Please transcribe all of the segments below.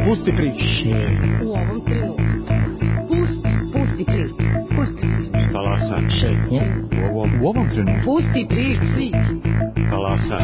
Pusti priče. U ovom trenutku. Pusti priče. Talasa. Šetnje. U ovom trenutku. Pusti priči. Talasa.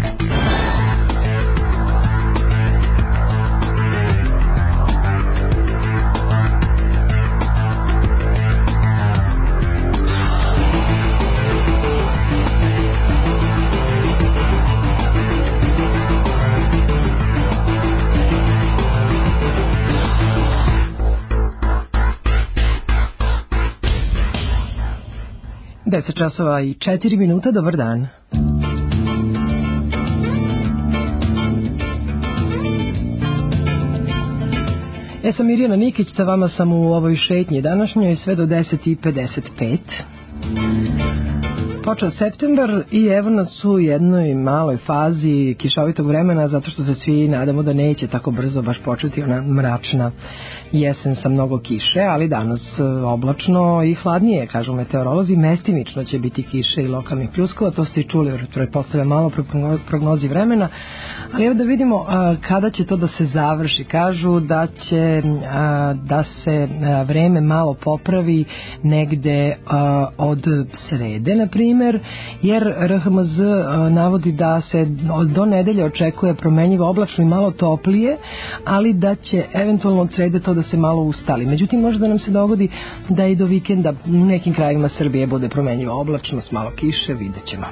Deset časova i 4 minuta, dobar dan. Ja sam Mirjana Nikić, sa vama sam u ovoj šetnji današnjoj sve do 10:55. Počeo septembar i evo nas u jednoj maloj fazi kišovitog vremena, zato što se svi nadamo da neće tako brzo baš početi ona mračna jesen sa mnogo kiše, ali danas oblačno i hladnije, kažu meteorolozi, mestimično će biti kiše i lokalnih pljuskova, to ste i čuli, pretpostavljam malo prognozi vremena, ali evo da vidimo kada će to da se završi. Kažu da će da se vreme malo popravi negde od srede, na primjer, jer RHMZ navodi da se do nedelje očekuje promenjivo oblačno i malo toplije, ali da će eventualno od srede to da se malo ustali. Međutim, može da nam se dogodi da i do vikenda u nekim krajevima Srbije bude promenjivo oblačno s malo kiše, vidjet ćemo.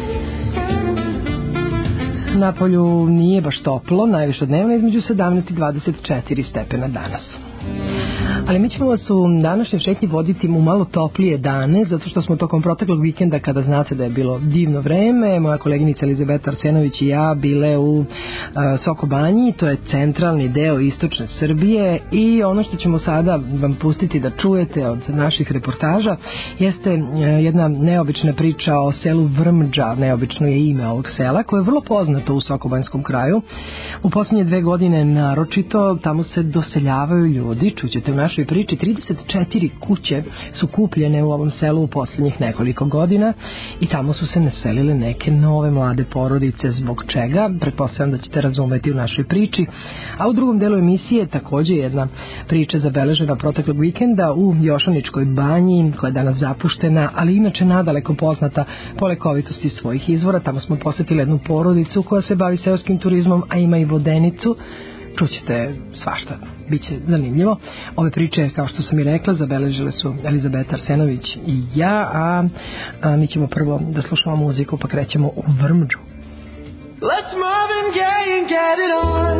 Napolju nije baš toplo, najviše dnevno između 17 i 24 stepena danas. Ali mi ćemo vas u današnjoj šetnji voditi u malo toplije dane, zato što smo tokom proteklog vikenda, kada znate da je bilo divno vreme, moja koleginica Elizabeta Arsenović i ja bile u Soko Banji, to je centralni deo istočne Srbije, i ono što ćemo sada vam pustiti da čujete od naših reportaža jeste jedna neobična priča o selu Vrmđa, neobično je ime ovog sela, koje je vrlo poznato u Sokobanjskom kraju. U posljednje 2 godine naročito tamo se doseljavaju ljudi, čućete u našoj priči, 34 kuće su kupljene u ovom selu u posljednjih nekoliko godina i tamo su se naselile neke nove mlade porodice, zbog čega pretpostavljam da ćete razumeti u našoj priči. A u drugom delu emisije također jedna priča zabeležena proteklog vikenda u Jošaničkoj banji, koja je danas zapuštena, ali inače nadaleko poznata po lekovitosti svojih izvora. Tamo smo posjetili jednu porodicu koja se bavi seoskim turizmom, a ima i vodenicu. Čućete svašta, bit će zanimljivo. Ove priče, kao što sam i rekla, zabeležile su Elizabeta Arsenović i ja, a mi ćemo prvo da slušamo muziku, pa krećemo u Vrmđu. Let's Marvin Gaye and get it on.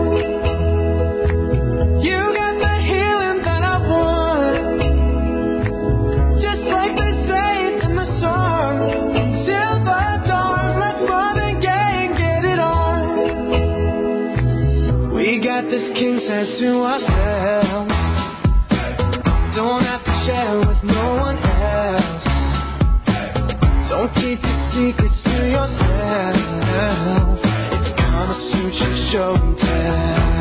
You got the healing that I want. Just like they say in the song, Silver Dawn. Let's Marvin Gaye and get it on. We got this king size to ourselves. Don't have to share with no one else. Don't keep your secrets to yourself. It's Kama Sutra show and tell.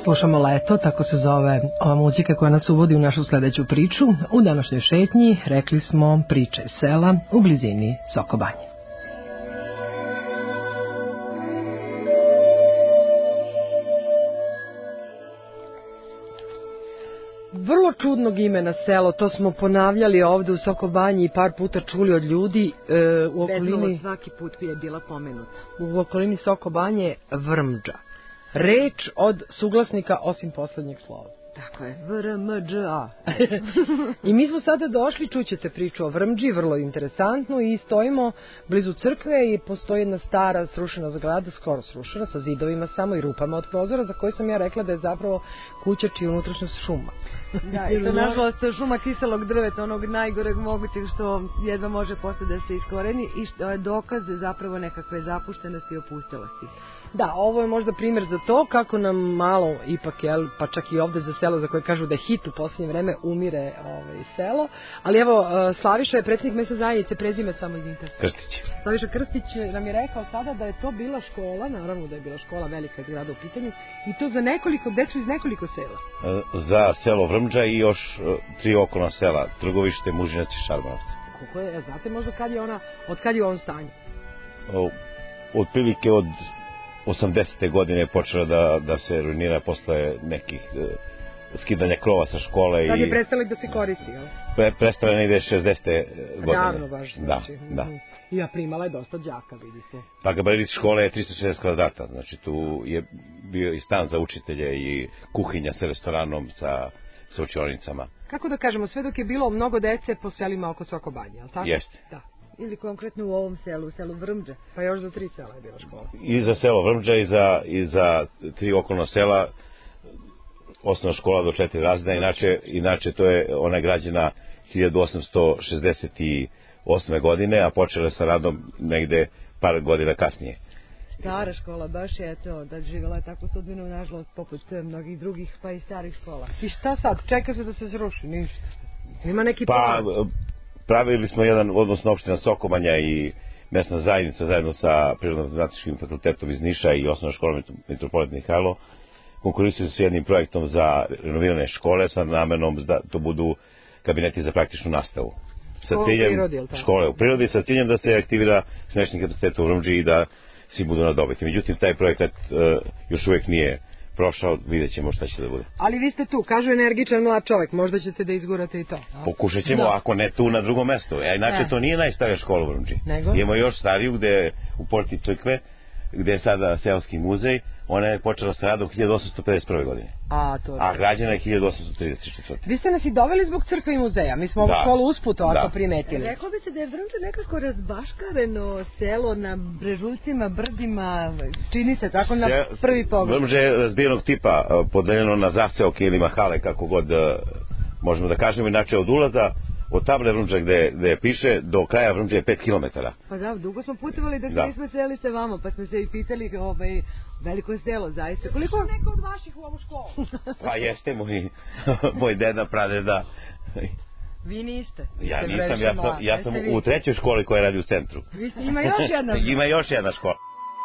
Slušamo Leto, tako se zove ova muzika koja nas uvodi u našu sledeću priču. U današnjoj šetnji rekli smo priče sela u blizini Sokobanje. Vrlo čudnog imena selo, to smo ponavljali ovde u Sokobanji i par puta čuli od ljudi u okolini. Svaki put je bila pomenuta. U okolini Sokobanje Vrmđa. Reč od suglasnika osim poslednjeg slova. Tako je, VRMđA. I mi smo sada došli, čućete priču o Vrmđi, vrlo interesantnu, i stojimo blizu crkve i postoji jedna stara srušena zgrada, skoro srušena, sa zidovima samo i rupama od prozora, za koju sam ja rekla da je zapravo kuća čija unutrašnjost šuma. Da, i to nažalost šuma kiselog drveta, onog najgoreg mogućeg što jedva može posle da se iskoreni i što je dokaz zapravo nekakve zapuštenosti i opustelosti. Da, ovo je možda primjer za to kako nam malo ipak, pa čak i ovde za selo za koje kažu da je hit u posljednje vreme, umire selo. Ali evo, Slaviša je predsjednik mesta zajednice, prezime samo izvinite. Krstić. Slaviša Krstić nam je rekao sada da je to bila škola, naravno da je bila škola, velika zgrada u pitanju, i to za nekoliko decu iz nekoliko sela. Za selo Vrmđa i još 3 okolna sela, Trgovište, Mužinac i Šarmanovci. Koliko je, znate možda od kad je u ovom stanju? Otprilike od 80. godine počela da se ruinira posle nekih skidanja krova sa škole. Sad je prestala da se koristi, jel? Prestala negde 60. godine. Davno baš. Znači. Da. I primala je dosta đaka, vidi se. Pa gabarit škole je 360 kvadrata, znači tu je bio i stan za učitelje i kuhinja sa restoranom, sa učionicama. Kako da kažemo, sve dok je bilo mnogo dece po selima oko Sokobanje, jel tako? Jeste. Da. Ili konkretno u ovom selu, u selu Vrmđa. Pa još za 3 sela je bila škola. I za selo Vrmđa i za 3 okolna sela, osnovna škola do 4 razreda, inače to je ona je građena 1868. godine, a počela sa radom negde par godina kasnije. Stara škola, baš je to, da živjela je takvu sudbinu, nažalost, poput mnogih drugih, pa i starih škola. I šta sad? Čeka se da se zruši, ništa. Ima neki plan? Pravili smo odnosno opština Sokobanja i mesna zajednica zajedno sa Prirodno-matematičkim fakultetom iz Niša i osnovna škola Mitropolit Mihajlo konkurisali su jednim projektom za renovirane škole sa namenom da to budu kabineti za praktičnu nastavu. Škole u prirodi sa ciljem da se aktivira smešni kapacitet u Vrmđi i da svi budu na dobiti. Međutim, taj projekat još uvijek nije prošao, vidjet ćemo šta će da bude. Ali vi ste tu, kažu energičan mlad čovjek, možda ćete da izgurate i to. Pokušat ćemo, ako ne tu, na drugom mestu. Inače, to nije najstarija škola u Vrmđi. Imamo još stariju, gde je u porti crkve, gde je sada seoski muzej. Ona je počela sa radom 1851. godine. A građena je 1834. Vi ste nas i doveli zbog crkve i muzeja. Mi smo ovu školu usput ovako primetili. Reklo bi se da je Vrmđa nekako razbaškareno selo na brežuljcima, brdima, čini se tako na prvi pogled. Vrmđa je razbijenog tipa, podeljeno na zaseoke ili mahale, kako god možemo da kažemo. Inače, od ulaza od table Vrmđa gde piše do kraja Vrmđa je 5 km. Pa da, dugo smo putovali dok nismo seli sa vama, pa smo se i pitali veliko selo, zaista. Koliko je neko od vaših u ovu školu? Pa jeste, moj deda, pradeda. Vi niste. Ja nisam, ja sam u 3. školi koja radi u centru. Ima još jedna. Ima još jedna škola.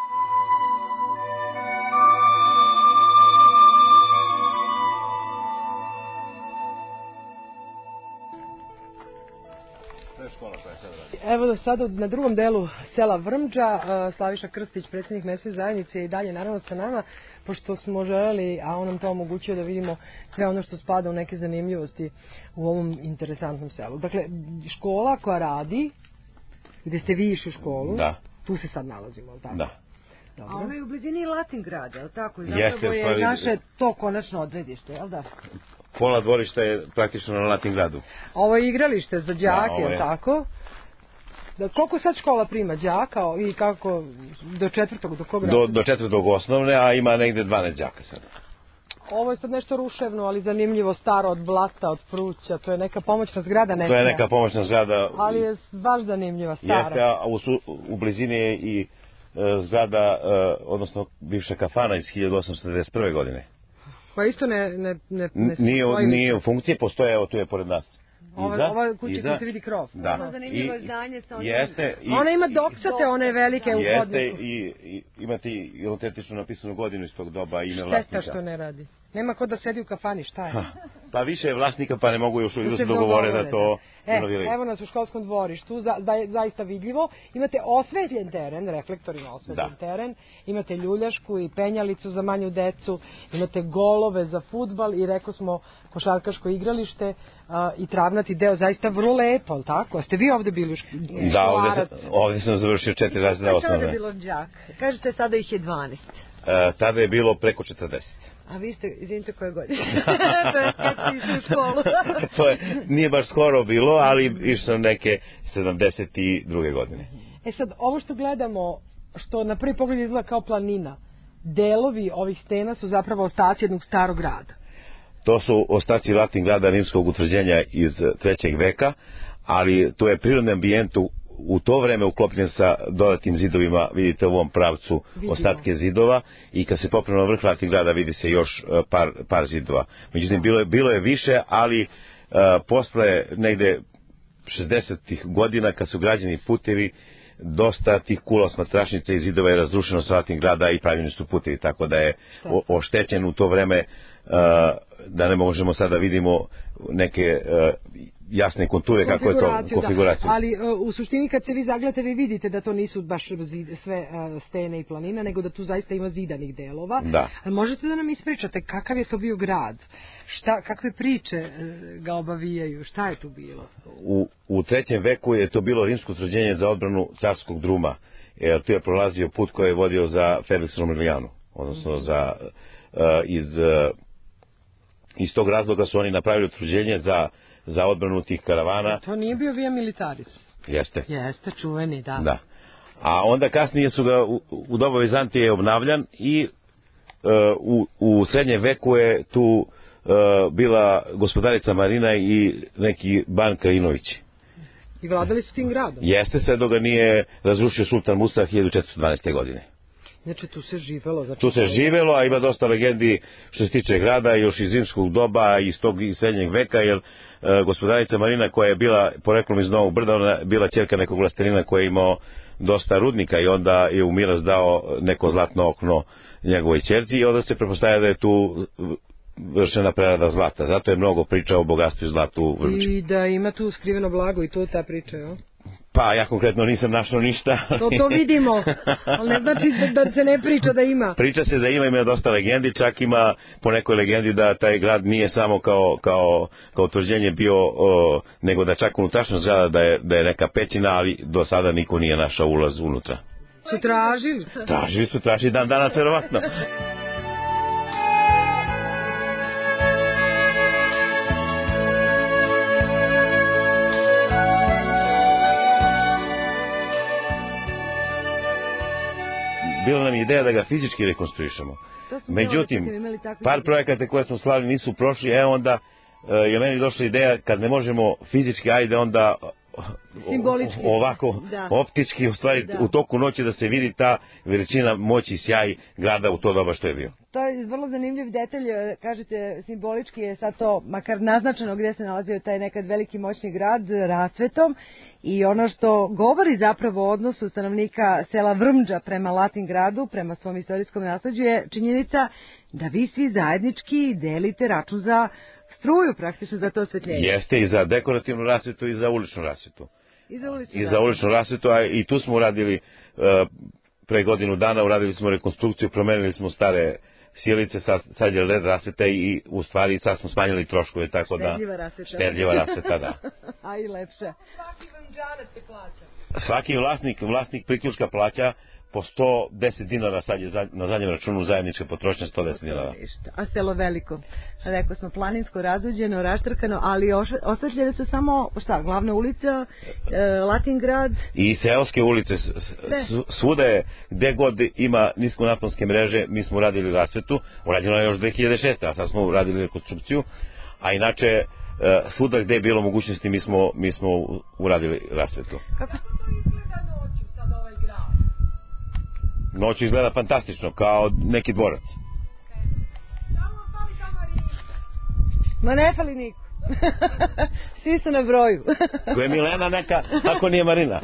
Evo da sada na drugom delu sela Vrmđa, Slaviša Krstić, predsjednik mesne zajednice, i dalje naravno sa nama, pošto smo želeli, a on nam to omogućio, da vidimo sve ono što spada u neke zanimljivosti u ovom interesantnom selu. Dakle, škola koja radi, gde ste vi išli u školu, tu se sad nalazimo, ali tako? Da. A ono je u blizini Latingrada, je li tako? Zapravo je naše to konačno odredište, je li da? Pola dvorišta je praktično na Latingradu. Ovo je igralište za đake, je li tako? Koliko sad škola prima đaka i kako do 4. do kog rada? Do 4. osnovne, a ima negde 12 đaka sad. Ovo je sad nešto ruševno, ali zanimljivo, staro od blata, od pruća, to je neka pomoćna zgrada neka. To je neka pomoćna zgrada. Ali je baš zanimljiva, stara. Jeste, a u blizini je i zgrada, odnosno bivša kafana iz 1891. godine. Pa isto ne nije u funkciji, postoje, evo tu je pored nas. Ova kuća koja se vidi krov. Da. Zanimljivo zdanje sa onim... Ona ima doksate, one velike u hodniku. Jeste, i imate i autentično napisanu godinu iz tog doba, ime vlasnika. Šteta što ne radi. Nema ko da sedi u kafani, šta je? Pa više je vlasnika, pa ne mogu još uvijek da se dogovore da to renoviraju. Evo nas u školskom dvorištu, zaista vidljivo. Imate osvetljen teren, reflektorima osvetljen teren. Imate ljuljašku i penjalicu za manju decu. Imate golove za fudbal i rekao smo košarkaško igralište i travnati deo. Zaista vrlo lepo, ali tako? Ste vi ovde bili Da, ovde sam završio 4 razreda osnovne. Kada je bilo đak? Kažete sada ih je 12. Tada je bilo preko 40. A vi ste, izvinite koje godine? Kad ste išli u školu? Nije baš skoro bilo, ali išao sam neke 72. godine. Sad, ovo što gledamo, što na prvi pogled izgleda kao planina, delovi ovih stena su zapravo ostaci jednog starog grada. To su ostaci Latin grada rimskog utvrđenja iz 3. veka, ali to je prirodni ambijent u to vreme uklopljen sa dodatnim zidovima, vidite u ovom pravcu ostatke zidova i kad se popne na vrh Latin grada vidi se još par zidova. Međutim, bilo je više, ali posle negde 60-ih godina kad su građeni putevi, dosta tih kula osmatračnica i zidova je razrušeno sa Latin grada i pravljeni su putevi, tako da je oštećen u to vreme, da ne možemo sada vidimo neke jasne konture kako je to konfiguracija. Ali u suštini kad se vi zagledate vi vidite da to nisu baš sve stene i planina, nego da tu zaista ima zidanih delova. Da. Možete da nam ispričate kakav je to bio grad? Kakve priče ga obavijaju? Šta je tu bilo? U 3. veku je to bilo rimsko sređenje za odbranu carskog druma. Tu je prolazio put koji je vodio za Felix Romilianu, odnosno iz tog razloga su oni napravili utvrđenje za odbranu tih karavana. To nije bio Via Militaris? Jeste. Jeste, čuveni, da. Da. A onda kasnije su ga u doba Vizantije obnavljan i u srednjem veku je tu bila gospodarica Marina i neki Ban Krajinović. I vladali su tim gradom? Jeste, sve dok ga nije razrušio sultan Musa 1412. godine. Znači tu se živelo. Tu se živelo, a ima dosta legendi što se tiče grada, još iz rimskog doba, iz tog srednjeg veka, jer gospodarica Marina koja je bila poreklom iz Novog Brda, ona je bila ćerka nekog vlastelina koji je imao dosta rudnika i onda je u milost dao neko zlatno okno njegovoj ćerci i onda se pretpostavlja da je tu vršena prerada zlata. Zato je mnogo priča o bogatstvu i zlatu u Vrmči. I da ima tu skriveno blago i to je ta priča, jo? Pa ja konkretno nisam našao ništa. To vidimo, ali ne znači da se ne priča da ima. Priča se da ima dosta legendi, čak ima po nekoj legendi da taj grad nije samo kao utvrđenje bio, nego da čak unutrašnjost grada da je neka pećina, ali do sada niko nije našao ulaz unutra. Su tražili? Tražili dan danas verovatno. Bila nam je ideja da ga fizički rekonstruišemo. Međutim, par projekata koje smo slali nisu prošli, onda je meni došla ideja kad ne možemo fizički, ajde onda simbolički, ovako optički, u stvari u toku noći da se vidi ta veličina, moći i sjaj grada u to doba što je bio. To je vrlo zanimljiv detalj, kažete simbolički je sad to makar naznačeno gdje se nalazio taj nekad veliki moćni grad rasvetom i ono što govori zapravo o odnosu stanovnika sela Vrmđa prema Latin gradu, prema svom istorijskom nasleđu je činjenica da vi svi zajednički delite račun struju praktično za to osvetljenje. Jeste i za dekorativnu rasvetu i za uličnu rasvetu. I za uličnu rasvetu, a i tu smo uradili pre godinu dana, uradili smo rekonstrukciju, promenili smo stare sjelice, sad je LED rasveta i u stvari sad smo smanjili troškove, tako da... Štedljiva rasveta, da. A i lepše. Svaki vrmđanac se plaća. Svaki vlasnik priključka plaća po 110 dinara, sad je na zadnjem računu zajedničke potrošnje 110 dinara. A selo veliko, rekao smo planinsko, razuđeno, raštrkano, ali osvetljene su samo, glavna ulica, Latin grad. I seoske ulice, svuda je, gde god ima niskonaponske mreže, mi smo uradili rasvetu, urađeno je još 2006. A sad smo uradili rekonstrukciju, a inače, svuda gde je bilo mogućnosti, mi smo uradili rasvetu. Kako to izgleda noću sad ovaj grad? Noć izgleda fantastično, kao neki dvorac. Samo fali ta Marina. Ma ne fali niko. Svi su na broju. Ko je Milena neka, ako nije Marina.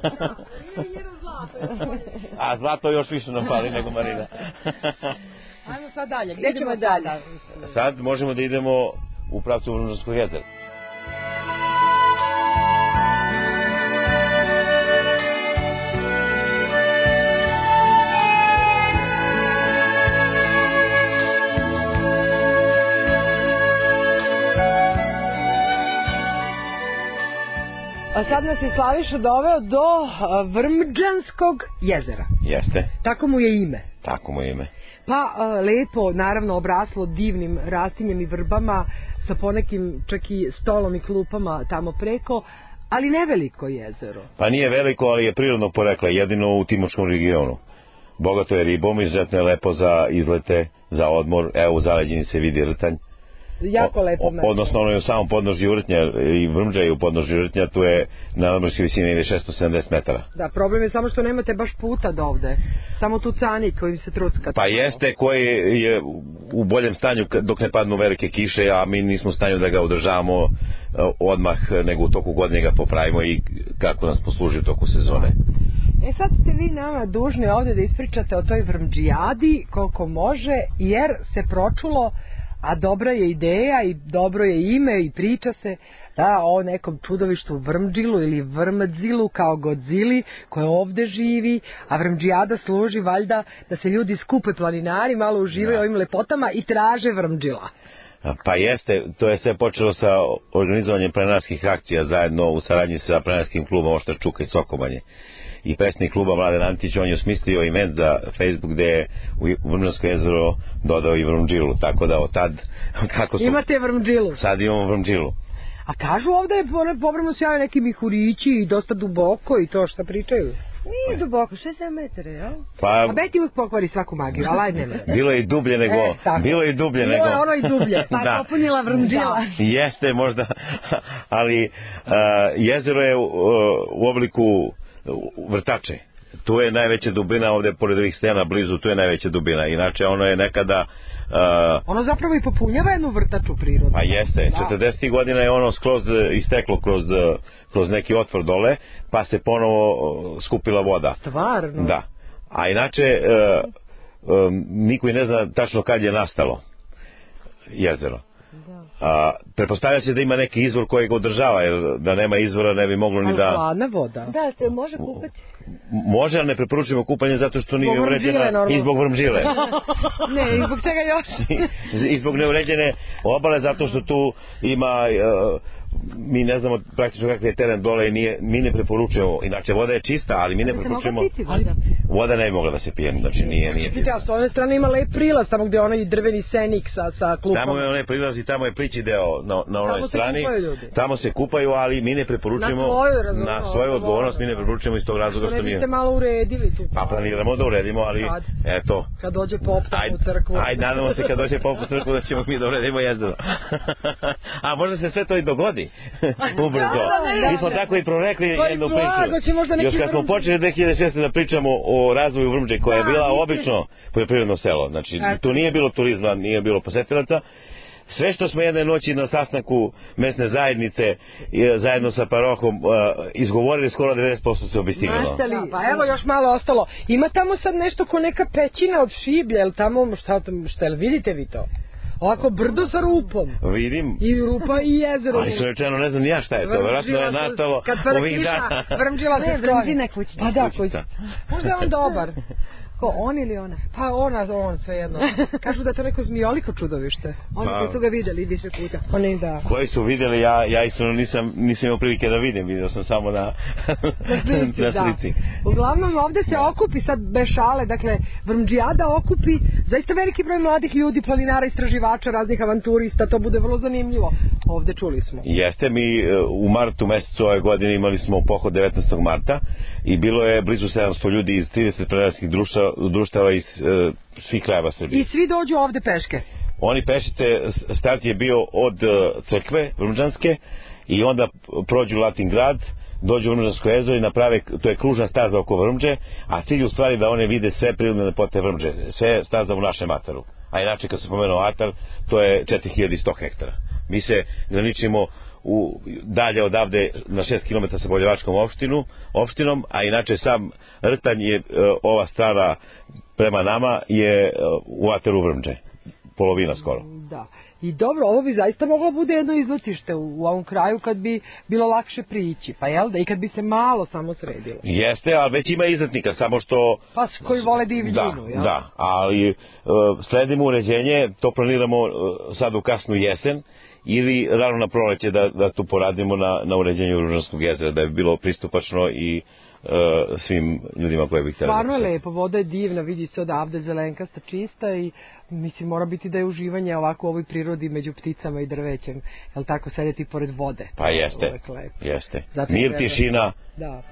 A Zlato još više nam fali nego Marina. Ajmo sad dalje. Gdje ćemo dalje? Sad možemo da idemo u pravcu Vrumžanskog jezera. A sad nas je Slaviša doveo do Vrmđanskog jezera. Jeste. Tako mu je ime. Tako mu je ime. Pa lepo, naravno, obraslo divnim rastinjem i vrbama, sa ponekim čak i stolom i klupama tamo preko, ali ne veliko jezero. Pa nije veliko, ali je prirodno porekla, jedino u Timočkom regionu. Bogato je ribom, izuzetno je lepo za izlete, za odmor, evo u zaleđini se vidi rtanj. Jako lepo mesto. Odnosno ono je u samom podnožju Rtnja i Vrmđa je u podnožju Rtnja, tu je na nadmorskoj visini ide 670 metara. Da, problem je samo što nemate baš puta do ovde. Samo tu canik kojim se truckate. Pa jeste, koji je u boljem stanju dok ne padnu velike kiše, a mi nismo u stanju da ga održavamo odmah, nego u toku godine ga popravimo i kako nas posluži u toku sezone. E sad ste vi nama dužni ovde da ispričate o toj Vrmđijadi koliko može, jer se pročulo, a dobra je ideja i dobro je ime i priča se da o nekom čudovištu Vrmđilu ili Vrmdzilu kao Godzili koje ovde živi, a Vrmđijada služi valjda da se ljudi skupe planinari, malo uživaju ovim lepotama i traže Vrmđila. Pa jeste, to je sve počelo sa organizovanjem planinarskih akcija zajedno u saradnji sa planinarskim klubom Oštar Čuka i Sokobanje. I predsjednik kluba Mladen Antić, on je osmislio event za Facebook gde je u Vrmđansko jezero dodao i Vrmđilu, tako da od tad kako su... Imate Vrmđilu? Sad imamo Vrmđilu. A kažu ovde je povremeno se jave neki mihurići i dosta duboko i to što pričaju. Nije duboko, 6-7 metara, jel? Pa... A Beti uvijek pokvari svaku magiju, ali ajde nema. Bilo je i dublje nego... Bilo je i dublje nego... Bilo je ono i dublje. Pa je popunila Vrmđila. Jeste možda, ali jezero je u obliku vrtače. Tu je najveća dubina, ovde pored ovih stena blizu, tu je najveća dubina. Inače ono je nekada... ono zapravo i popunjava jednu vrtaču prirodu. Pa jeste, 40. godina je ono skroz isteklo kroz neki otvor dole, pa se ponovo skupila voda. Stvarno? Da. A inače, niko i ne zna tačno kad je nastalo jezero. Pretpostavlja se da ima neki izvor koji ga održava, jer da nema izvora ne bi moglo ni da... Ali hladna voda. Da, se može kupati. Može, ali ne preporučujemo kupanje zato što nije uređena i zbog Vrmđile. Ne, i zbog čega još? I zbog neuređene obale, zato što tu ima... mi ne znamo praktično kakav je teren dole i mi ne preporučujemo, inače voda je čista, ali mi ne preporučujemo, voda ne bi mogla da se pije, znači nije pita. A s one strane ima lep prilaz, tamo gdje je onaj drveni senik sa klupom. Tamo je onaj prilaz i tamo je plići deo na onoj strani, tamo se kupaju, ali mi ne preporučujemo na svoju odgovornost, mi ne preporučujemo iz tog razloga što nije. Mi ste malo uredili tu. Pa planiramo da uredimo, ali eto. Kad dođe pop u crkvu. Ajde, nadamo se kad dođe pop u crkvu da ćemo mi da uredimo jezero. A možda se sve to i dogodi. Ubrzo. Mi smo tako i prorekli jednu priču. Još kad smo počeli 2006. da pričamo o razvoju Vrmđe, koja je bila obično poljoprivredno selo. Znači, tu nije bilo turizma, nije bilo posetilaca. Sve što smo jedne noći na sastanku mesne zajednice zajedno sa parohom izgovorili, skoro 90% se obistinilo. Pa evo još malo ostalo. Ima tamo sad nešto ko neka pećina od šiblja, jel tamo, šta vidite vi to? Ovako brdo sa rupom. Vidim. I rupa i jezero. Ali što rečeno, ne znam ja šta je to. Vjerojatno je nastalo ovih dana. Vrmđila se skloni. Vrmđina kućica. Pa da, kućica. Možda je on dobar. Ko, on ili ona? Pa on svejedno. Kažu da je to neko zmijoliko čudovište. Oni koji su ga vidjeli više puta. Oni da. Koji su vidjeli, ja iskreno nisam imao prilike da vidim. Vidio sam samo na slici. Uglavnom ovde se okupi, sad bez šale, dakle Vrmđijada okupi zaista veliki broj mladih ljudi, planinara, istraživača, raznih avanturista, to bude vrlo zanimljivo. Ovde čuli smo. Jeste, mi u martu mesecu ove godine imali smo pohod 19. marta i bilo je blizu 700 ljudi iz 30 planinarskih društava iz svih krajeva Srbije. I svi dođu ovde peške? Oni pešice, start je bio od crkve Vrmđanske i onda prođu Latin grad, dođu u Vrmđansko jezero i naprave, to je kružna staza oko Vrmđe, a cilj u stvari da one vide sve prirodne lepote Vrmđe, sve staza u našem ataru. A inače kad se pomenuo atar, to je 4100 hektara. Mi se graničimo dalje odavde na 6 km sa Boljevačkom opštinom, a inače sam Rtanj je, ova strana prema nama je u ateru Vrmđe, polovina skoro. Da. I dobro, ovo bi zaista moglo bude jedno izletište u ovom kraju kad bi bilo lakše prići, pa jel da? I kad bi se malo samo sredilo. Jeste, ali već ima izletnika, samo što... Pa koji vole divljinu, jel? Da, ali sledimo uređenje, to planiramo sad u kasnu jesen, ili rano na proleće da tu poradimo na uređenju Ružanskog jezera, da bi bilo pristupačno i svim ljudima koje bih htjeli. Stvarno je lepo, voda je divna, vidi se odavde zelenkasta, čista i mislim mora biti da je uživanje ovako u ovoj prirodi među pticama i drvećem, jel tako, sedeti pored vode. Pa jeste, jeste. Mir, tišina. Da.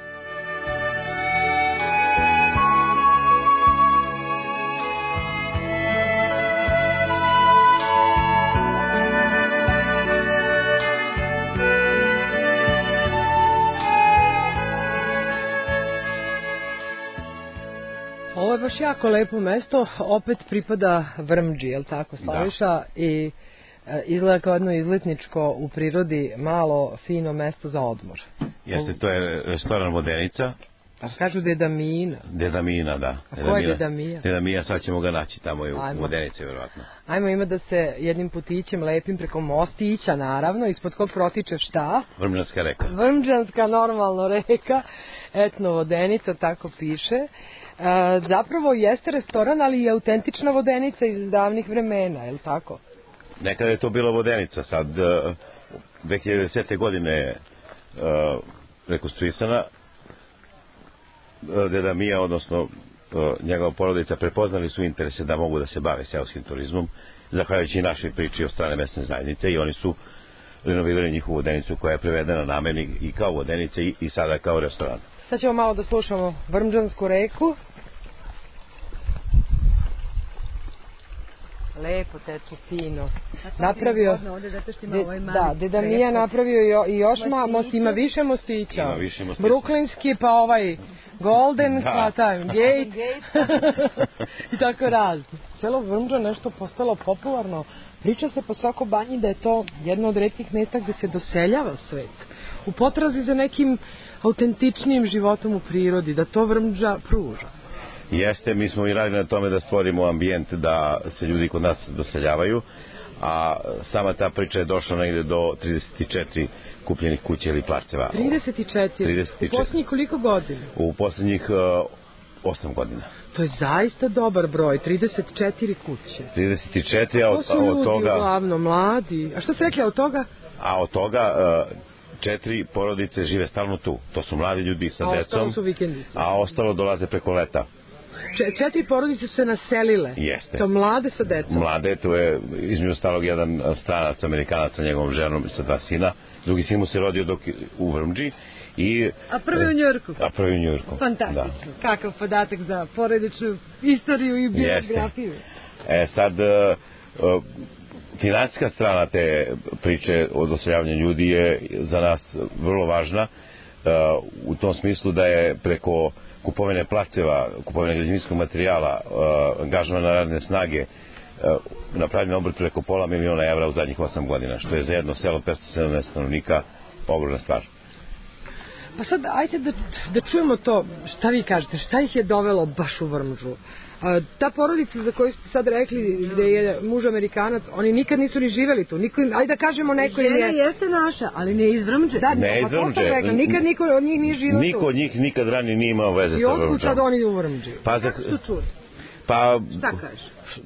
Ovo je baš jako lepo mesto, opet pripada Vrmđi, jel tako, Slaviša? Da. I izgleda kao jedno izletničko u prirodi malo fino mesto za odmor. Jeste, to je restoran Vodenica. Pa kažu Deda Mina. Deda Mina, da. A ko je Deda Mija? Deda Mija, sad ćemo ga naći tamo i u Vodenici, vjerovatno. Ajmo ima da se jednim putićem lepim preko mostića, naravno, ispod kog protiče šta? Vrmđanska reka. Vrmđanska, normalno, reka. Etno Vodenica, tako piše. Zapravo jeste restoran, ali je autentična Vodenica iz davnih vremena, je li tako? Nekada je to bila Vodenica, sad 2010. godine je rekonstruisana. Deda Mija, odnosno njegova porodica, prepoznali su interese da mogu da se bave seoskim turizmom, zahvaljujući našoj priči od strane mesne zajednice, i oni su renovirali njihovu Vodenicu koja je prevedena nameni i kao Vodenica i sada kao restoran. Sad ćemo malo da slušamo Vrmđansku reku. Lepo, teče, fino. Napravio... Da, Deda Mija napravio i još ima više mostića. Ima više mostića. Bruklinski, pa ovaj Golden, pa taj Gate. I tako razno. Celo Vrmđa nešto postalo popularno. Priča se po svako banji da je to jedno od retkih mesta gde se doseljava svet. U potrazi za nekim autentičnijim životom u prirodi, da to Vrmđa pruža. Jeste, mi smo i radili na tome da stvorimo ambijent da se ljudi kod nas doseljavaju, a sama ta priča je došla negde do 34 kupljenih kuća ili placeva. 34? U posljednjih koliko godina? U posljednjih 8 godina. To je zaista dobar broj, 34 kuće. 34, a od toga... To su ljudi uglavnom mladi. A što se rekli od toga? A od toga 4 porodice žive stalno tu. To su mladi ljudi sa decom. A ostalo su vikendice. A ostalo dolaze preko leta. 4 porodice su se naselile. Jeste. To mlade sa decom. Mlade, tu je između ostalog jedan stranac, Amerikanac sa njegovom ženom i sa 2 sina. Drugi sin mu se rodio dok u Vrmđi. A prvi u Njujorku. A prvi u Njujorku. Fantastično. Da. Kakav podatak za porodičnu istoriju i biografiju. Sad, finansijska strana te priče o doseljavanju ljudi je za nas vrlo važna. U tom smislu da je preko kupovine placeva, kupovine građevinskog materijala, angažovane radne snage, napravljen obrt preko $500.000 u zadnjih 8 godina, što je za jedno selo 570 stanovnika ogromna stvar. Pa sad, ajte da čujemo to, šta vi kažete, šta ih je dovelo baš u Vrmđu? Ta porodica za koju ste sad rekli, gde je muž Amerikanac, oni nikad nisu ni živeli tu. Ajde da kažemo neko im je... Žena jeste naša, ali ne iz Vrmđe. Da, ne iz Vrmđe. Nikad niko od njih nije živio tu. Niko od njih nikad ranije nije imao veze sa Vrmđom. I otkud sad oni u Vrmđi? Kako su čuli? Pa, šta kažeš?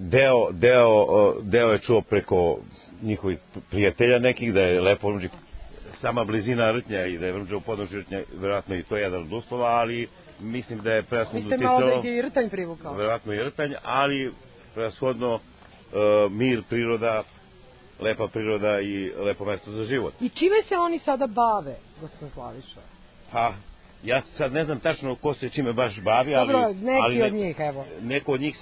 Deo je čuo preko njihovih prijatelja nekih da je lepo Vrmđi, sama blizina Rtnja i da je Vrmđa u podnožju Rtnja, vjerojatno i to je jedan od uslova, ali mislim da je prevashodno uticalo... Mislite malo da je i Rtanj privukao? Vjerojatno i Rtanj, ali prevashodno mir, priroda, lepa priroda i lepo mesto za život. I čime se oni sada bave, gospodin Slaviša? Pa, ja sad ne znam tačno ko se čime baš bavi, ali... Dobro, neki od njih, evo. Neko od njih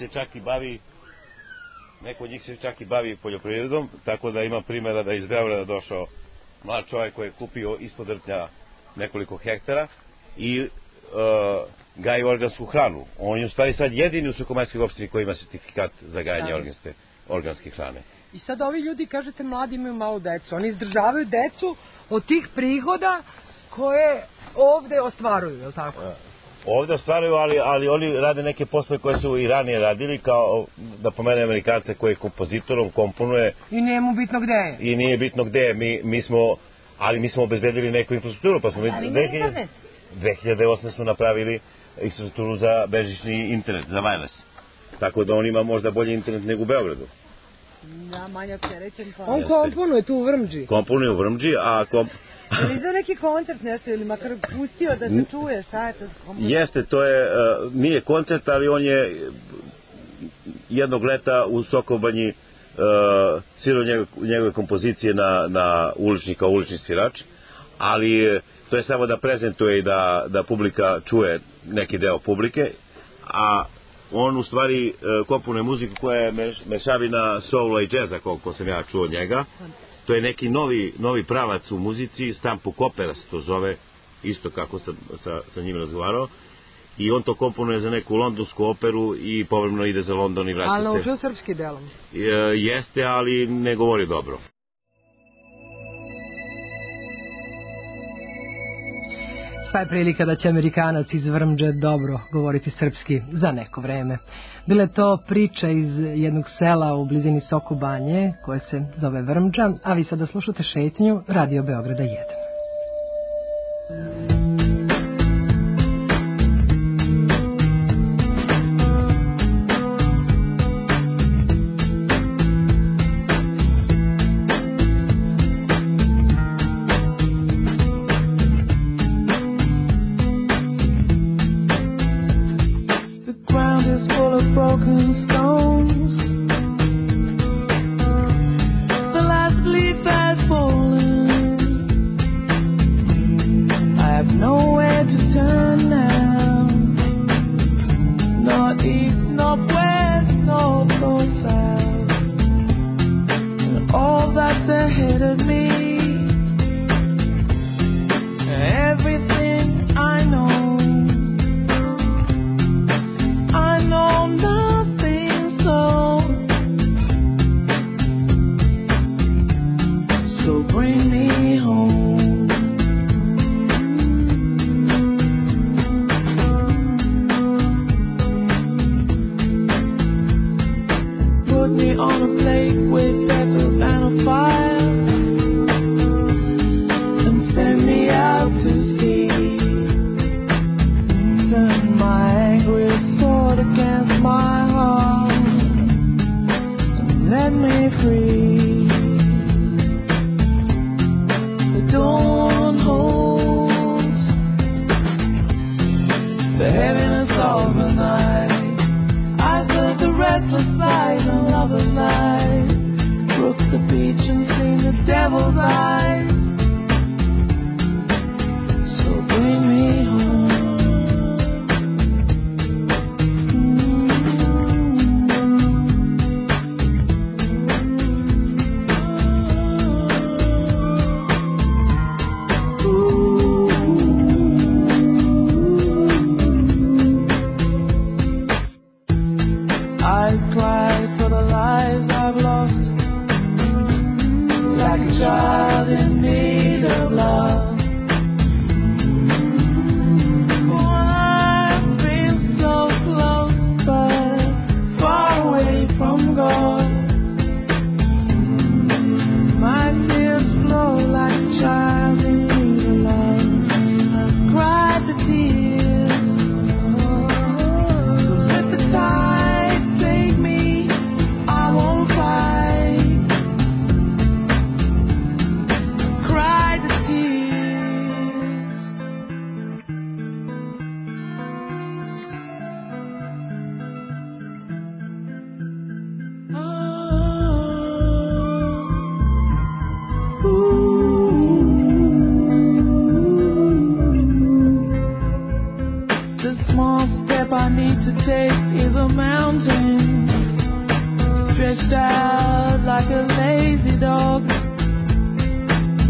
se čak i bavi poljoprivredom, tako da ima primjera da iz Beograda došao mlad čovjek koji je kupio ispod Rtnja nekoliko hektara i gaji organsku hranu. On je u stvari sad jedini u Sokomanjskoj opštini koji ima sertifikat za gajanje organske hrane. I sad ovi ljudi, kažete, mladi imaju malo decu. Oni izdržavaju decu od tih prihoda koje ovde ostvaruju, je li tako? Ovde ostvaruju, ali oni rade neke poslove koje su i ranije radili, kao da pomene Amerikanca koji je kompozitorom, komponuje. I nije mu bitno gde je. I nije bitno gde je. Mi smo obezbedili neku infrastrukturu, pa smo 2008. smo napravili infrastrukturu za bežični internet, za wireless. Tako da on ima možda bolji internet nego u Beogradu. Da, manje opterećen. Pa. On komponuje tu u Vrmđi. Komponuje u Vrmđi, a ili za neki koncert nešto, ili makar pustio da se čuje, šta je to? Jeste, to je, nije koncert, ali on je jednog leta u Sokobanji svirao njegove kompozicije na ulični kao ulični svirač, ali to je samo da prezentuje i da publika čuje neki deo publike, a on u stvari komponuje muziku koja je mešavina soula i džeza, koliko sam ja čuo od njega. To je neki novi pravac u muzici, Stampo Opera se to zove, isto kako sam sa njim razgovarao. I on to komponuje za neku londonsku operu i povremeno ide za London i vraća se. Ali naučio srpski delom? Jeste, ali ne govori dobro. Sva je prilika da će Amerikanac iz Vrmđe dobro govoriti srpski za neko vreme. Bila je to priča iz jednog sela u blizini Sokobanje koje se zove Vrmđa, a vi sada slušate šetnju Radio Beograda 1.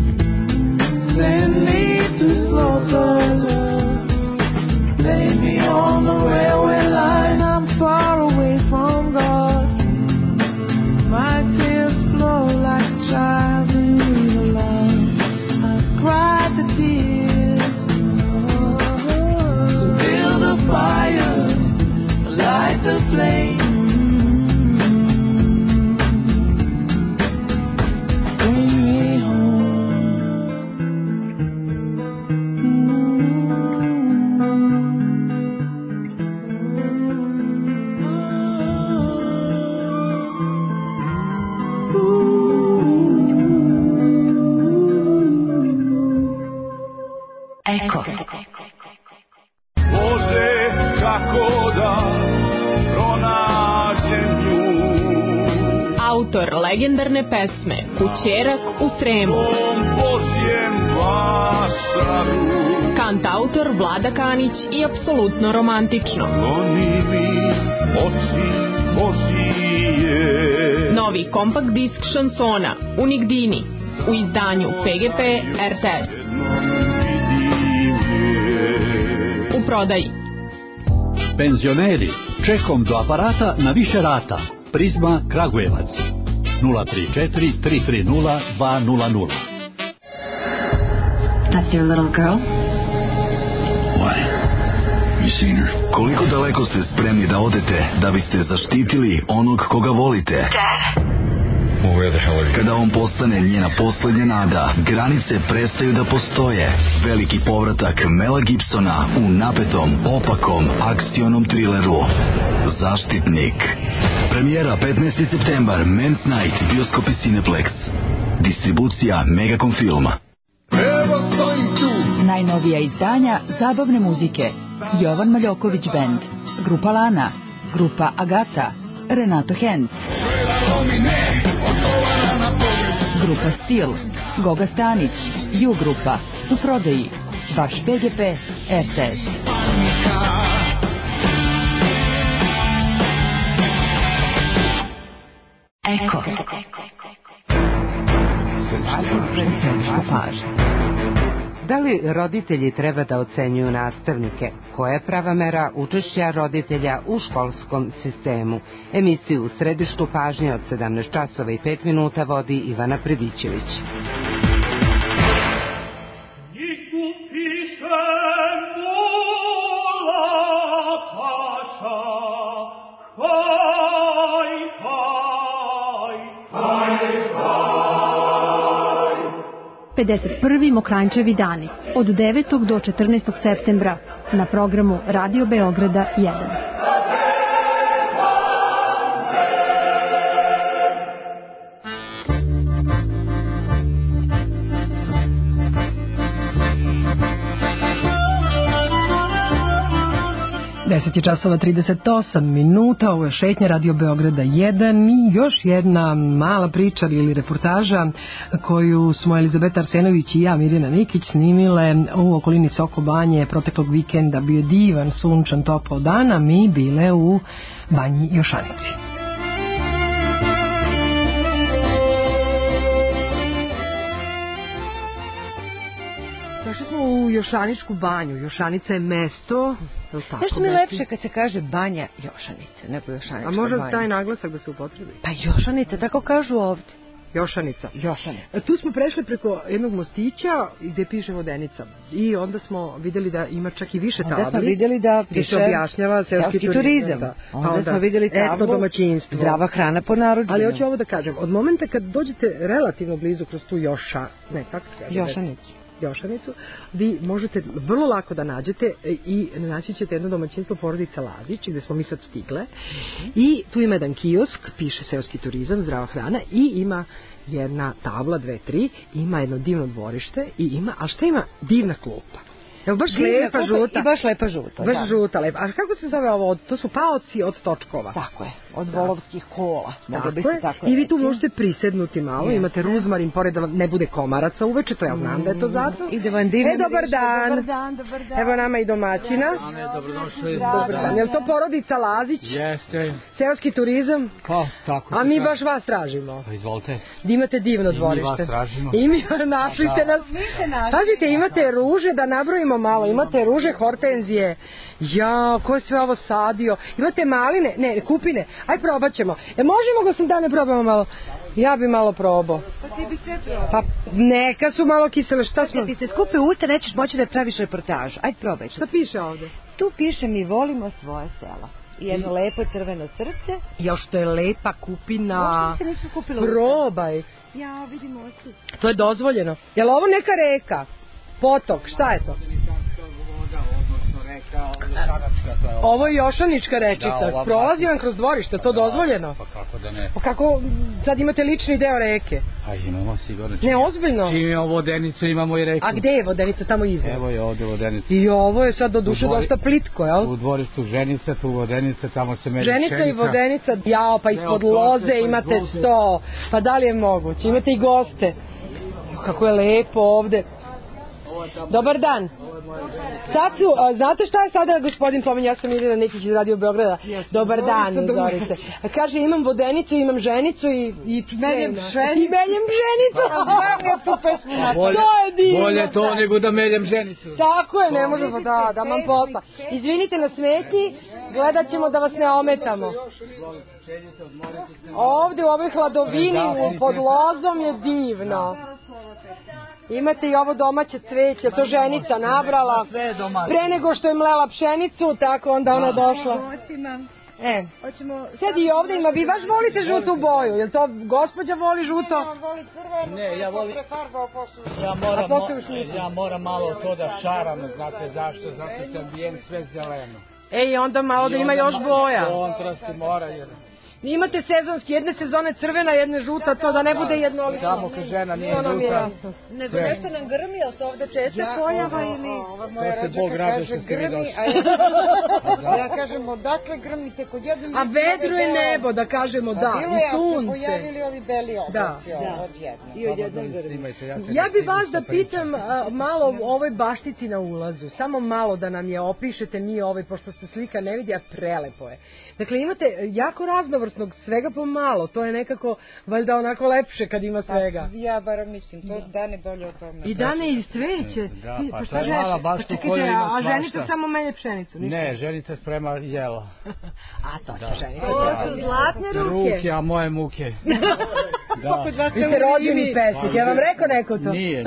Send me to slaughter, lay me on on the railway line. I'm far away from God. My tears flow like a child in need of love. I've cried the tears. So build a fire, light the flame. Eko. Bože, kako da pronađem nju. Autor legendarne pesme Kućerak u Sremu. Tom Božjem vašaru. Kantautor Vlada Kanić i apsolutno romantično. Oni mi oči Božije. Novi kompakt disk šansona Unigdini u izdanju PGP RTS. U prodaji. Penzioneri, čekom do aparata na više rata. Prizma Kragujevac 034 330 200. That's your little girl? Why? You seen her? Koliko daleko ste spremni da odete da biste zaštitili onog koga volite? Dad. Well, where the hell are you? Kada on postane njena poslednja nada, granice prestaju da postoje. Veliki povratak Mela Gibsona u napetom, opakom, akcionom trileru Zaštitnik. Premijera 15. septembar, Men's Night, bioskopi Cineplex. Distribucija Megacom Filma. Najnovija izdanja zabavne muzike. Jovan Maljoković Band, Grupa Lana, Grupa Agata, Renato Henc, Grupa Stil, Goga Stanić, Ju Grupa, u prodaji, vaš PGP RTS. Eko. Da li roditelji treba da ocenjuju nastavnike? Koja je prava mera učešća roditelja u školskom sistemu? Emisiju u središtu pažnje od 17 časova i 5 minuta vodi Ivana Pribićević. Prvi Mokranjčevi dani od 9. do 14. septembra na programu Radio Beograda 1. Deset je časova 38 minuta, ovo je šetnja Radio Beograda 1 i još jedna mala priča ili reportaža koju smo Elizabeta Arsenović i ja, Mirjana Nikić, snimile u okolini Soko Banje proteklog vikenda. Bio divan, sunčan, topao dan, a mi bile u Banji Jošanici. Došli smo u Jošaničku banju. Jošanica je mesto. Nešto mi je lepše kad se kaže banja Jošanice, nego Jošanička banja. A može taj naglasak da se upotrebi? Pa Jošanica, tako kažu ovdje. Jošanica. Jošanica. Tu smo prešli preko jednog mostića gdje piše Vodenica. I onda smo vidjeli da ima čak i više tabli. Onda smo vidjeli da piše objašnjava seoski turizam. Onda smo vidjeli tablu domaćinstvo. Zdrava hrana po narudžbinu. Ali hoću ovo da kažem. Od momenta kad dođete relativno blizu kroz tu Jošanicu, vi možete vrlo lako da nađete i naći ćete jedno domaćinstvo porodica Lazić, gde smo mi sad stigle. I tu ima jedan kiosk, piše seoski turizam, zdrava hrana i ima jedna tabla, 2, 3, ima jedno divno dvorište i ima, a šta ima? Divna klupa. Evo baš lepa žuta. I baš lepa žuta. Baš žuta, lepa. A kako se zove ovo? To su paoci od točkova. Tako je, od volovskih kola. Tako je. I vi tu možete prisednuti malo, imate ruzmarin, pored da ne bude komaraca uveče, to ja znam da je to zato. Dobar dan. Evo nama i domaćina. Dobar dan. Je li to porodica Lazić? Jeste. Seoski turizam? Pa, tako. A mi baš vas tražimo. Izvolite. Imate divno dvorište. I mi vas tražimo. I mi našli ste nas. Pazite, imate ruže da nabrojimo probamo malo. Imate ruže, hortenzije. Ja, ko je sve ovo sadio? Imate maline? Ne, kupine. Aj probat ćemo. Možemo ga sam da ne probamo malo? Ja bi malo probao. Pa ti bi sve probao. Pa neka su malo kisele, šta smo? Kad ti se skupe usta, nećeš moći da praviš reportažu. Ajde probaj. Šta piše ovde? Tu piše mi volimo svoje selo. I jedno lepo crveno srce. Još to je lepa kupina. Uopšte se nisu kupila probaj. Ja, vidimo oči. To je dozvoljeno. Je li ovo neka reka? Potok, šta je to? Ovo je Jošanička rečica. Prolazi vam kroz dvorište, to dozvoljeno? Pa kako da ne? Pa kako sad imate lični deo reke? A imamo sigurno. Ne, ozbiljno? Čim imamo vodenicu, imamo i reku. A gde je vodenica? Tamo iznad? Evo je ovde vodenica. I ovo je sad do duše dosta plitko, jel? U dvorištu Ženica, tu vodenica, tamo se meri Ženica pšenica. i vodenica, jao, pa ispod loze imate 100. Pa da li je moguće? Imate i goste. Kako je lepo ovde. Dobar dan. Sad su, znate šta je sada gospodin pominje, ja sam Irina Nikić iz Radio Beograda. Dobar dan, Zorice. Kaže, imam vodenicu, imam ženicu i meljem pšenicu. I meljem pšenicu. To je divno. Bolje to nego da meljem ženicu. Tako je, ne možemo da mam posla. Izvinite na smetnji, gledat ćemo da vas ne ometamo. Ovde u ovoj hladovini pod lozom je divno. Imate i ovo domaće cveće, to ženica nabrala. Pre nego što je mlela pšenicu, tako onda ona došla. Sad i ovde ima, vi baš volite žutu boju, jel to gospođa voli žuto? Ne, ja volim. Ja moram malo to da šaram, znate zašto, zato se ambijent sve zeleno. I onda malo da ima još boja. Kontrasti mora jer... Imate sezonski, jedne sezone crvena, jedne žuta, to da ne bude jednolično. Samo kad žena nije žuta. Nego nešto nam grmi, ali to ovde često pojava ili... To se Bog rade što ste vi došli. Ja kažem, odakle grmite kod jednom... A vedro je nebo, da kažemo da, i sunce. A pojavili ovi beli oblaci odjedno. I odjedno grmi. Ja bi vas da pitam malo o ovoj baštici na ulazu, samo malo da nam je opišete, mi ovaj, pošto se slika ne vidi, a prelepo je. Dakle, imate jako raznovrsnog, svega po malo, to je nekako, valjda onako lepše kad ima svega. Ja baram mislim, to Dane bolje o tome. I Dane i cveće. Da, pa to je mala bašta u kojoj ima svašta. A ženica samo melje pšenicu? Ne, ženica sprema jela. A to će ženica. To su zlatne ruke. Ruke, a moje muke. Vi ste rođeni pesnik, ja vam rekao neko to? Nije.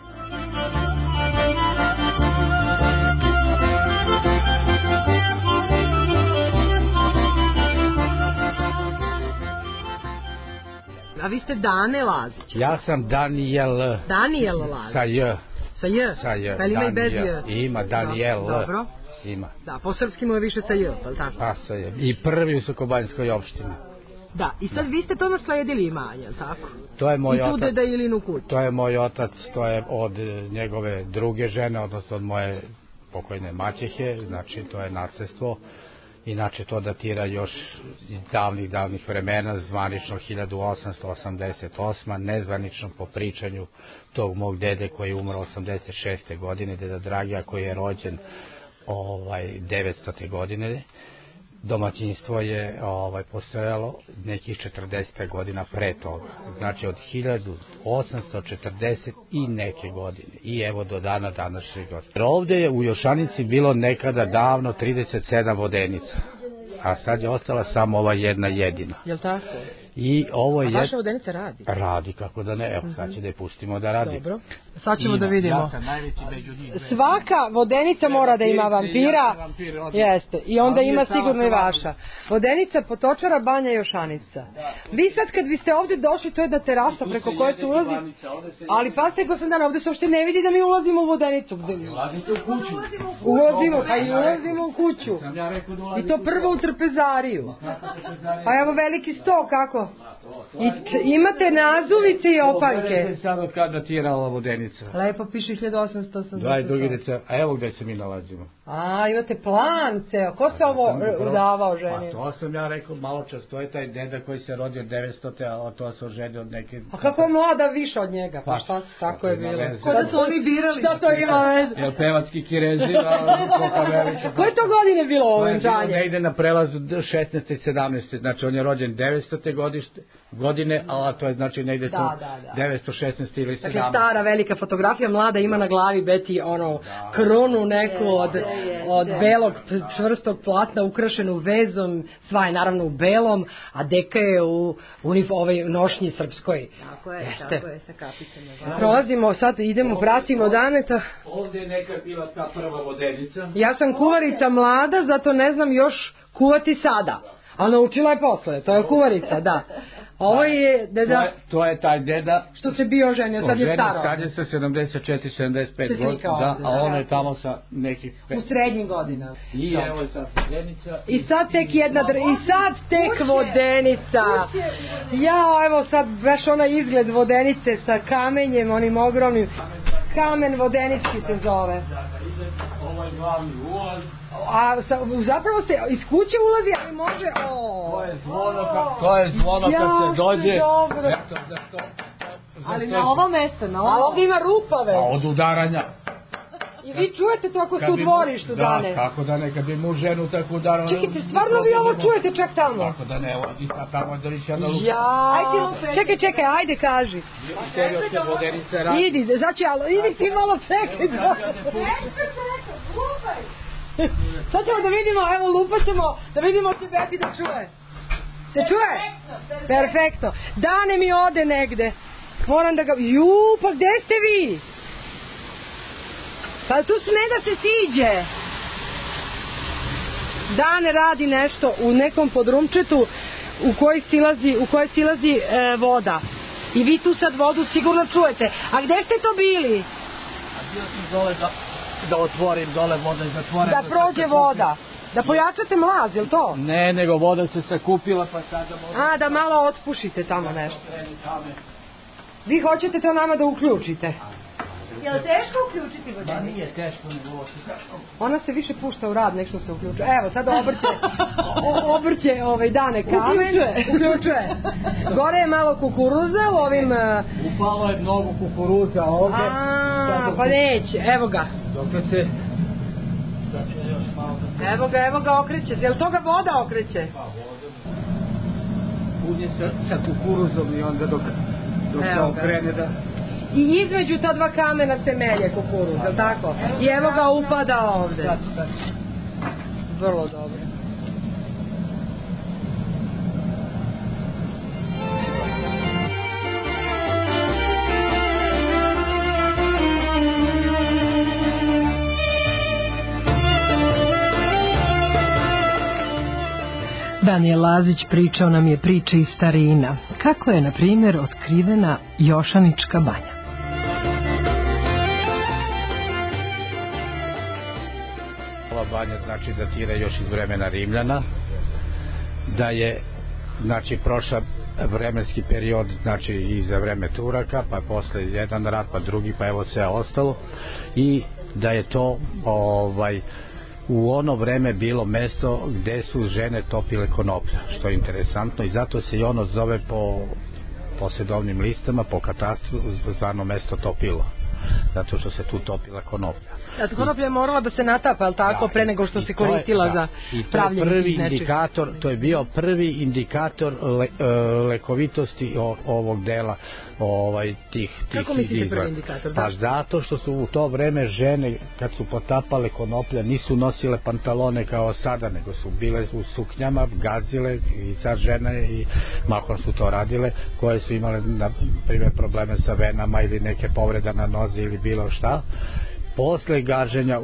A vi ste Dane Lazić? Ja sam Danijel. Danijel Lazić? Sa J. Sa J? Sa J. Pa ima i bez J? Ima, Danijel. Dobro. Ima. Da, po srpski mu je više sa J, pa li tako? Pa sa J. I prvi u Sokobanjskoj opštini. Da, i sad vi ste to nasledili imanje, tako? To je moj otac. I tu deda Ilinu kuću. To je moj otac, to je od njegove druge žene, odnosno od moje pokojne maćehe, znači to je nasljedstvo. Inače to datira još iz davnih vremena, zvanično 1888, nezvanično po pričanju tog mog dede koji je umro 86. godine, deda Dragija koji je rođen 900. godine. Domaćinstvo je postojalo nekih 40 godina pre toga, znači od 1840 i neke godine i evo do dana današnjeg. Ovde je u Jošanici bilo nekada davno 37 vodenica, a sad je ostala samo ova jedna jedina. Jel tako? I ovo je... A vaša vodenica radi? Radi, kako da ne, evo sad će da je pustimo da radi. Dobro, sad ćemo da vidimo. Ja sam najveći među njih. Svaka vodenica mora da ima vampira, jeste, i onda ima sigurno i vaša. Vodenica, Potočara, Banja, Jošanica. Vi sad kad biste ovde došli, to je da terasa preko koje se ulazi, ali pasite gospodin, ovde se uopšte ne vidi da mi ulazimo u vodenicu. Ulazite u kuću. Ulazimo u kuću. I to prvo u trpezariju. Pa evo veliki sto, kako? I imate nazuvice i opaljke. Sad od kada datira ova vodenica? Lepo piše 1880. 22. decembra, a evo gde se mi nalazimo. A, imate plan ceo. Ko se ovo udavao ženi? Pa to sam ja rekao malo čas, to je taj deda koji se rodio 900. a to se oženio od neke... A kako je mlada više od njega? Pa šta, tako je bilo. Ko da su oni birali? Šta to ima veze? Jel pevatski kirezi, Koje to godine bilo ovo venčanje? Ne ide na prelaz prelazu 16. i 17. Znači on je rođen 900. godine, a to je znači negde to 916. ili 17. Dakle, stara velika fotografija, mlada ima na glavi Beti kronu neku od belog čvrstog platna ukrašenu vezom, sva je naravno u belom, a deka je u ovoj nošnji srpskoj. Tako je, sa kapicama. Prolazimo, sad idemo, pratimo Daneta. Ovdje je neka bila ta prva vodenica. Ja sam kuvarica mlada, zato ne znam još kuvati sada. A naučila je posle, to je kuvarica, da. Ovo je deda... To je taj deda... Što se bio ženio, sad je staro. Sad je sa 74-75 godina, a ono je tamo sa nekih... U srednjim godinama. I evo je sad vodenica. I sad tek vodenica. Ja, evo sad baš onaj izgled vodenice sa kamenjem, onim ogromnim... Kamen vodenički se zove. Ovo je glavni ulaz. A zapravo se iz kuće ulazi, ali može... To je zvono kad se dođe. Ali na ovo mesto, ali ovdje ima rupave. A od udaranja. I vi čujete to ako ste u dvorištu, Dane? Da, kako da ne, kad bi mu ženu tako udarao. Čekajte, stvarno vi ovo čujete čak tamo? Kako da ne, i tamo da li će jedna lupa. Čekaj, ajde kaži. Idi, znači, idi ti malo čekaj. Sad ćemo da vidimo, evo lupat ćemo, da vidimo ti Beti da čuje. Se čuje? Perfektno. Dane mi ode negde. Moram da ga... pa gde ste vi? Pa tu sme da se siđe. Dane radi nešto u nekom podrumčetu u kojoj silazi voda. I vi tu sad vodu sigurno čujete. A gde ste to bili? A bio sam dole da otvorim dole voda i zatvorim. Da prođe voda. Da pojačate mlaz, je li to? Ne, nego voda se sakupila pa sada možda... A, da malo otpušite tamo nešto. Vi hoćete to nama da uključite? Je li teško uključiti vodenicu? Da, nije teško, nego... Ona se više pušta u rad, nek što se uključuje. Evo, sad obrće Dane kamen. Uključuje. Gore je malo kukuruza u ovim... Upalo je mnogo kukuruza ovdje. Pa neće, evo ga. Dokle se... Evo ga okreće. Je li toga voda okreće? Pa voda. Unje sa kukuruzom i onda dok se okrene da... I između ta dva kamena se melje kukuruz, je li tako? I evo ga upada ovde. Vrlo dobro. Danijel Lazić pričao nam je priče iz starina. Kako je, na primjer, otkrivena Jošanička banja. Ova banja znači datira još iz vremena Rimljana, da je znači prošla vremenski period znači i za vreme Turaka, pa posle jedan rat, pa drugi, pa evo sve ostalo, i da je to u ono vreme bilo mesto gde su žene topile konoplja, što je interesantno, i zato se i ono zove po sedovnim listama, po katastru, zvano mesto Topilo, zato što se tu topila konoplja. Konoplja je morala da se natapa, ali tako, pre nego što se koristila za pravljenje tih nečega. To je bio prvi indikator lekovitosti ovog dela tih izvora. Kako mislite prvi indikator? Pa zato što su u to vreme žene, kad su potapale konoplja, nisu nosile pantalone kao sada, nego su bile u suknjama, gazile, i sad žene i mahom su to radile, koje su imale na primjer probleme sa venama ili neke povrede na nozi ili bilo šta. Posle gaženja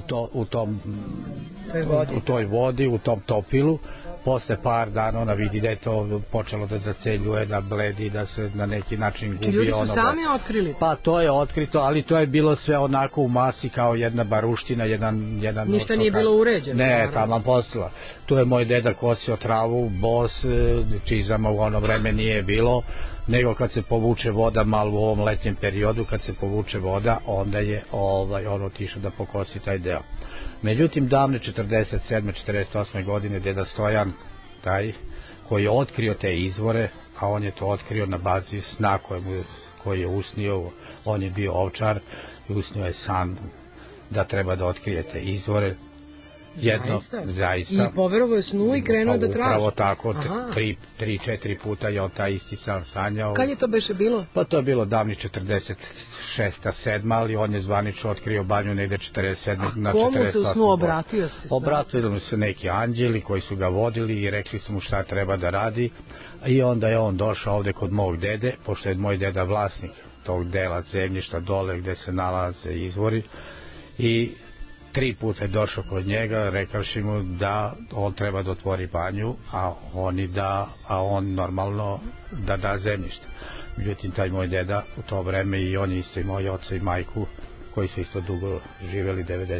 u toj vodi, u tom topilu, posle par dana ona vidi da je to počelo da zaceljuje, da bledi, da se na neki način gubi. Ljudi su sami otkrili? Pa to je otkrito, ali to je bilo sve onako u masi kao jedna baruština, jedan ništa nije bilo uređeno. Ne, tamo postala. Tu je moj deda kosio travu, bos, čizama u ono vreme nije bilo, nego kad se povuče voda malo u ovom letnjem periodu, kad se povuče voda, onda je on otišao da pokosi taj deo. Međutim, davne 47. 48. godine deda Stojan, taj koji je otkrio te izvore, a on je to otkrio na bazi sna koji je usnio, on je bio ovčar i usnio je san da treba da otkrije te izvore, jedno, zaista. I poverovao je snu i krenuo da traži. Upravo tako, 3-4 puta je on taj isti san sanjao. Kad je to beše bilo? Pa to je bilo davni 46. 7. ali on je zvanično otkrio banju negde 47. na 48. Komu se u snu obratio se? Obratili mu se neki anđeli koji su ga vodili i rekli su mu šta treba da radi. I onda je on došao ovde kod mog dede, pošto je moj deda vlasnik tog dela zemljišta dole gde se nalaze izvori. I 3 puta je došao kod njega, rekavši mu da on treba da otvori banju, a on normalno da da zemljište. Međutim, taj moj deda u to vreme i on isto i moj oca i majku, koji su isto dugo živeli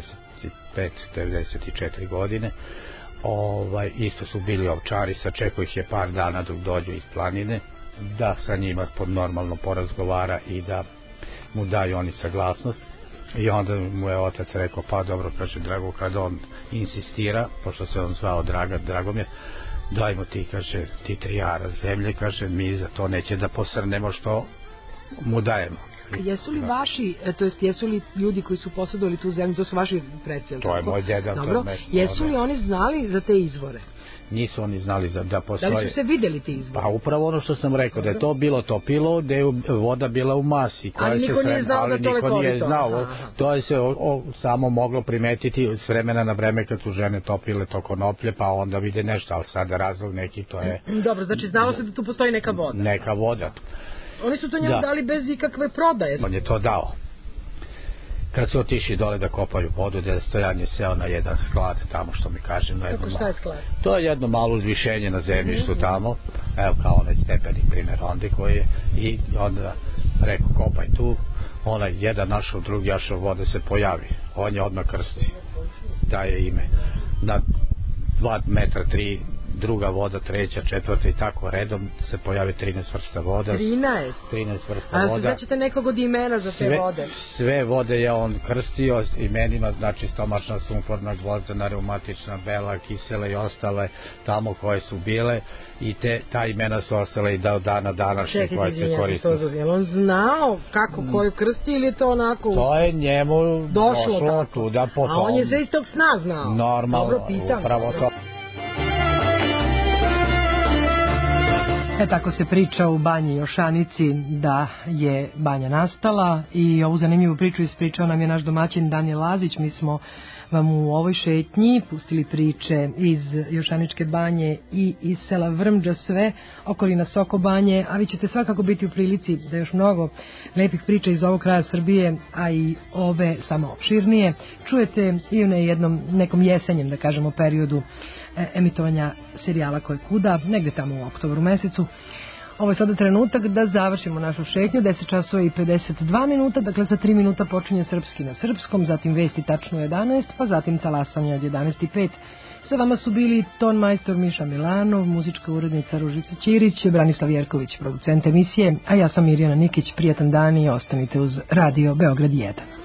95-94 godine, isto su bili ovčari, sačekao ih je par dana dok dođu iz planine, da sa njima normalno porazgovara i da mu daju oni saglasnost. I onda mu je otac rekao, pa dobro, kaže Drago, kada on insistira, pošto se on zvao Dragomir, dajmo ti, kaže, ti 3 ara zemlje, kaže, mi za to neće da posrnemo što mu dajemo. Jesu li vaši, to jest jesu li ljudi koji su posjedovali tu zemlju, to su vaši preci? To je moj deda. Dobro, jesu li oni znali za te izvore? Nisu oni znali da postoje. Da li su se vidjeli ti izvori? Pa upravo ono što sam rekao, da je to bilo topilo, da je voda bila u masi. Ali niko nije znao da to lekovito. To je se samo moglo primetiti s vremena na vreme kad su žene topile to konoplje, pa onda vide nešto, ali sada razlog neki to je... Dobro, znači znalo se da tu postoji neka voda. Neka voda. Oni su to njemu dali bez ikakve prodaje. On je to dao. Kad su otišli dole da kopaju vodu, da je Stojan je seo na jedan sklad tamo, što mi kažem. Kako šta je sklad? To je jedno malo uzvišenje na zemljištu tamo, evo kao onaj stepeni primjer onda koji je, i onda rekao kopaj tu, onaj jedan našao, drugi našao, vode se pojavi, on je odmah krsti, daje ime. Na 2 metra, 3, druga voda, 3., 4. i tako redom se pojavi 13 vrsta voda. 13 vrsta voda. A se značite nekog od imena za te vode? Sve vode je on krstio imenima, znači stomačna, sumporna, gvozdena, reumatična, bela, kisela i ostale tamo koje su bile, i ta imena su ostale i do dana današnje koje se koriste. Je on znao kako koju krsti ili je to onako? To je njemu došlo tuda potom. A on je za istog sna znao? Normalno, upravo to. Tako se priča u banji Jošanici da je banja nastala, i ovu zanimljivu priču ispričao nam je naš domaćin Danijel Lazić. Mi smo vam u ovoj šetnji pustili priče iz Jošaničke banje i iz sela Vrmđa, sve okolina Sokobanje, a vi ćete svakako biti u prilici da još mnogo lepih priča iz ovog kraja Srbije, a i ove samo opširnije, čujete i u nekom jesenjem, da kažemo, periodu emitovanja serijala Ko je kuda, negde tamo u oktobru mesecu. Ovo je sada trenutak da završimo našu šetnju, 10 časova i 52 minuta, dakle za 3 minuta počinje Srpski na srpskom, zatim vesti tačno 11, pa zatim talasanje od 11:05. Sa vama su bili ton majstor Miša Milanov, muzička urednica Ružica Ćirić, Branislav Jerković, producent emisije, a ja sam Mirjana Nikić. Prijatan dan i ostanite uz Radio Beograd 1.